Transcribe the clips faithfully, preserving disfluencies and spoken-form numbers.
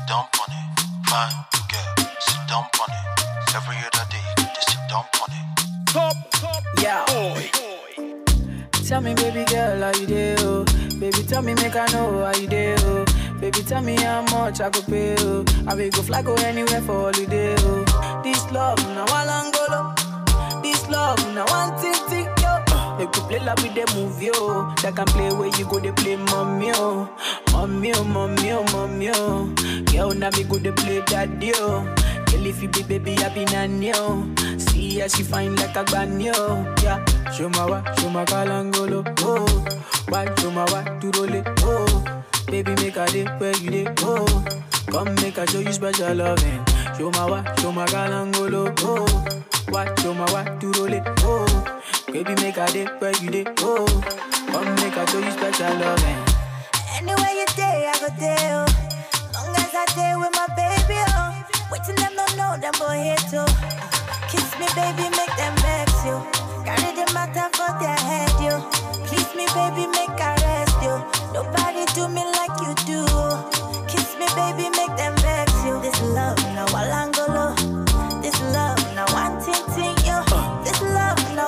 down on it. Fine girl, sit down on it. Every other day, they sit down on it. Top, top, yeah. Boy. Tell me, baby girl, how you do? Oh? Baby, tell me, make I know how you do. Oh? Baby, tell me how much I could pay. Oh? I will go fly, go anywhere for holiday. Oh? This love, now one angolo. This love, now one thing, thing, yo. They could play like with the movie, oh. They can play where you go, they play mommy, oh. Mommy, oh, mommy, oh, mommy, oh. Girl, now me go, they play daddy, oh. Girl, if you be baby, I be nanny, oh. See how she fine like a banyo, yeah. Show my wa, show my kalangolo, oh. Why, show my wa, to roll it, oh. Baby, make a day where you day, oh. Come make a show you special loving. Show my wa, show my kalangolo, oh. Why, show my wa, to roll it, oh. Baby, make a day where you day, oh. Come make a show you special loving. Anywhere you day, I go there, oh. Long as I day with my baby, oh. Waiting them don't know them boy here too. Kiss me, baby, make them vex you. Carry the matter for their head, you. Please me, baby, make I rest you. Nobody do me like you do. Kiss me, baby, make them vex you. This love, now Walangolo. This love, now one ting ting, yo. This love, now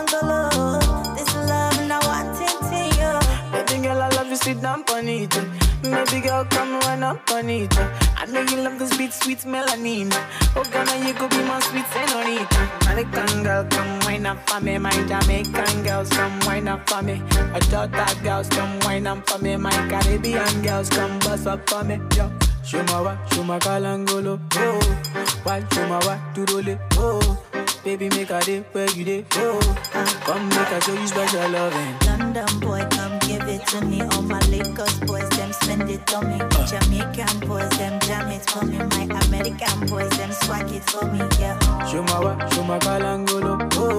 Walangolo. This love, now one ting ting, yo. Baby girl, I love you, sit down on it. Baby girl, come run up on it. I know you love this beat, sweet melanin. Oh, Ghana, you could be my sweet senorita. American girl, come wine up for me. My Jamaican girls, come wine up for me. My Jota girls, come wine up for me. My Caribbean girls, come bust up for me. Yo, show my wa, show my kalangolo, oh. Why, show my wa, to roll it, oh. Baby, make a day where you day, oh. Come make a show you special loving. London boy, come give it to me. All my Lagos boys, them spend it on me. Jamaican boys, them jam it for me. My American boys, them swag it for me, yeah. Show my wa, show my kalangolo,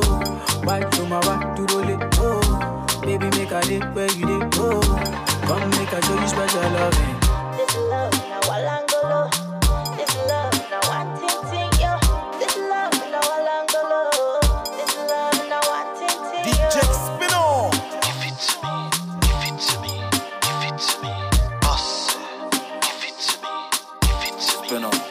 oh. Why, show my wa, to roll it, oh. Baby, make a day where you day, oh. Come make a show you special loving. This love, now Walangolo. This love, now one ting ting, yo. This love, now Walangolo. This love, now one ting ting, D J Spino. Give it to me, give it to me, give it to me. Boss, give it to me, give it to me. Spino.